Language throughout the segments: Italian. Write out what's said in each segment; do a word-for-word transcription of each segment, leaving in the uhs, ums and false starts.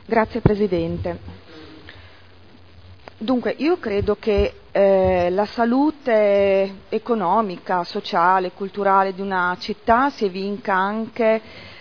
Grazie Presidente. Dunque, io credo che eh, la salute economica, sociale, culturale di una città si evinca anche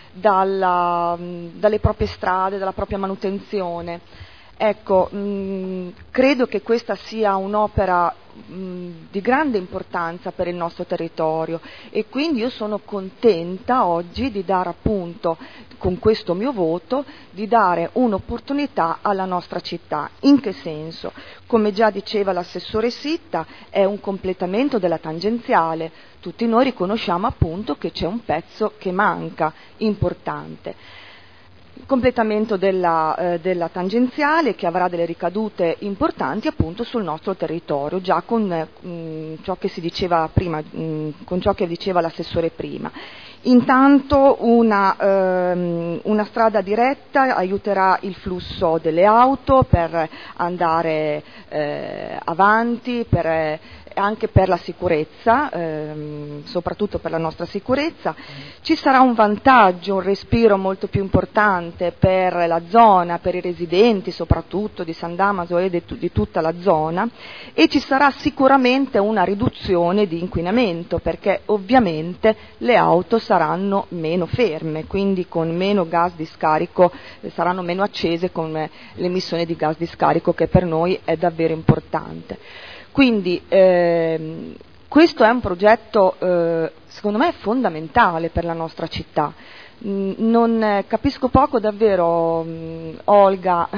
dalla, dalle proprie strade, dalla propria manutenzione. Ecco, mh, credo che questa sia un'opera mh, di grande importanza per il nostro territorio e quindi io sono contenta oggi di dare appunto, con questo mio voto, di dare un'opportunità alla nostra città. In che senso? Come già diceva l'assessore Sitta, è un completamento della tangenziale. Tutti noi riconosciamo appunto che c'è un pezzo che manca, importante. Completamento della, eh, della tangenziale che avrà delle ricadute importanti appunto sul nostro territorio, già con eh, mh, ciò che si diceva prima, mh, con ciò che diceva l'assessore prima. Intanto una, ehm, una strada diretta aiuterà il flusso delle auto per andare eh, avanti, per eh, anche per la sicurezza, ehm, soprattutto per la nostra sicurezza. Ci sarà un vantaggio, un respiro molto più importante per la zona, per i residenti soprattutto di San Damaso e di, di tutta la zona, e ci sarà sicuramente una riduzione di inquinamento perché ovviamente le auto saranno meno ferme, quindi con meno gas di scarico, eh, saranno meno accese con eh, l'emissione di gas di scarico che per noi è davvero importante. Quindi ehm, questo è un progetto, eh, secondo me, fondamentale per la nostra città. Mm, non eh, capisco poco davvero, mh, Olga,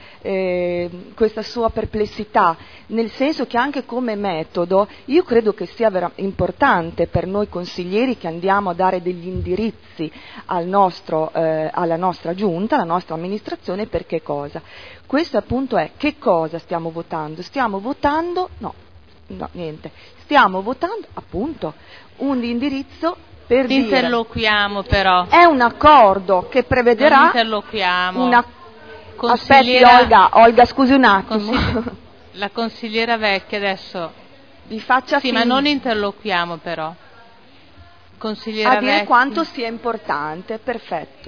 eh, questa sua perplessità, nel senso che anche come metodo io credo che sia vera- importante per noi consiglieri che andiamo a dare degli indirizzi al nostro, eh, alla nostra giunta, alla nostra amministrazione, per che cosa? Questo appunto è che cosa stiamo votando? Stiamo votando, no, no, niente, stiamo votando appunto un indirizzo per dire. Interloquiamo però. È un accordo che prevederà. Non interloquiamo. Una... Consigliera... Aspetti Olga, Olga scusi un attimo. Consigli... La consigliera Vecchi adesso. Vi faccia Sì, fin... ma non interloquiamo però. Consigliera A dire Vecchi. quanto sia importante, perfetto.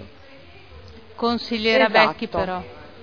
Consigliera Esatto. Vecchi però.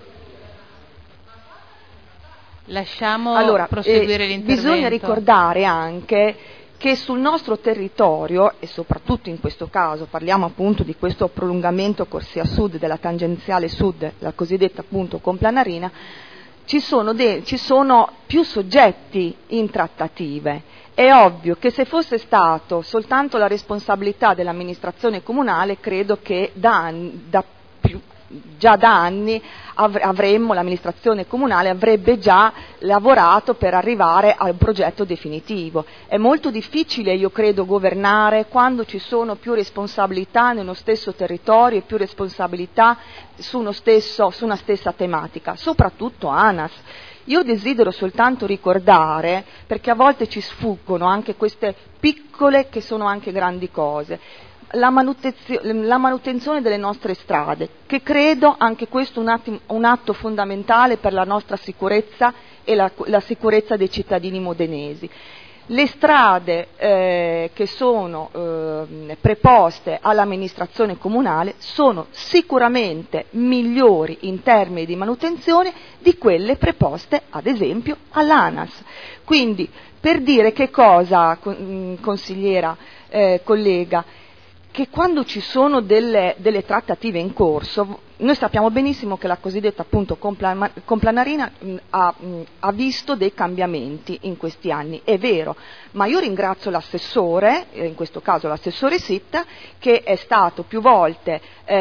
Lasciamo allora, proseguire eh, l'intervento. Bisogna ricordare anche che sul nostro territorio, e soprattutto in questo caso parliamo appunto di questo prolungamento corsia sud della tangenziale sud, la cosiddetta appunto Complanarina, ci sono, de- ci sono più soggetti in trattative. È ovvio che se fosse stato soltanto la responsabilità dell'amministrazione comunale, credo che da, da più già da anni avremmo, l'amministrazione comunale avrebbe già lavorato per arrivare a un progetto definitivo. È molto difficile, io credo, governare quando ci sono più responsabilità nello stesso territorio e più responsabilità su, uno stesso, su una stessa tematica, soprattutto ANAS. Io desidero soltanto ricordare, perché a volte ci sfuggono anche queste piccole che sono anche grandi cose, La, manutenzio- la manutenzione delle nostre strade, che credo anche questo un, attimo, un atto fondamentale per la nostra sicurezza e la, la sicurezza dei cittadini modenesi. Le strade eh, che sono eh, preposte all'amministrazione comunale sono sicuramente migliori in termini di manutenzione di quelle preposte ad esempio all'ANAS. Quindi, per dire che cosa, consigliera, eh, collega, che quando ci sono delle, delle trattative in corso, noi sappiamo benissimo che la cosiddetta appunto Complanarina mh, ha, mh, ha visto dei cambiamenti in questi anni, è vero, ma io ringrazio l'assessore, eh, in questo caso l'assessore Sitta, che è stato più volte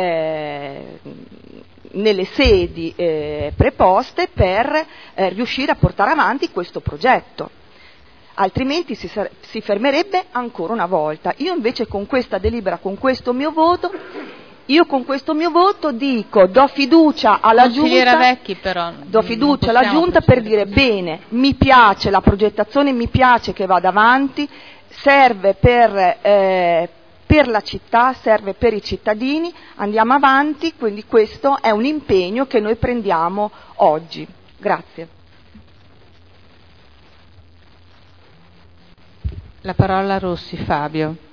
eh, nelle sedi eh, preposte per eh, riuscire a portare avanti questo progetto. Altrimenti si, si fermerebbe ancora una volta. Io invece con questa delibera, con questo mio voto, io con questo mio voto dico, do fiducia alla Giunta, Vecchi, però, do fiducia alla Giunta per dire bene, mi piace la progettazione, mi piace che vada avanti, serve per, eh, per la città, serve per i cittadini, andiamo avanti, quindi questo è un impegno che noi prendiamo oggi. Grazie. La parola a Rossi Fabio.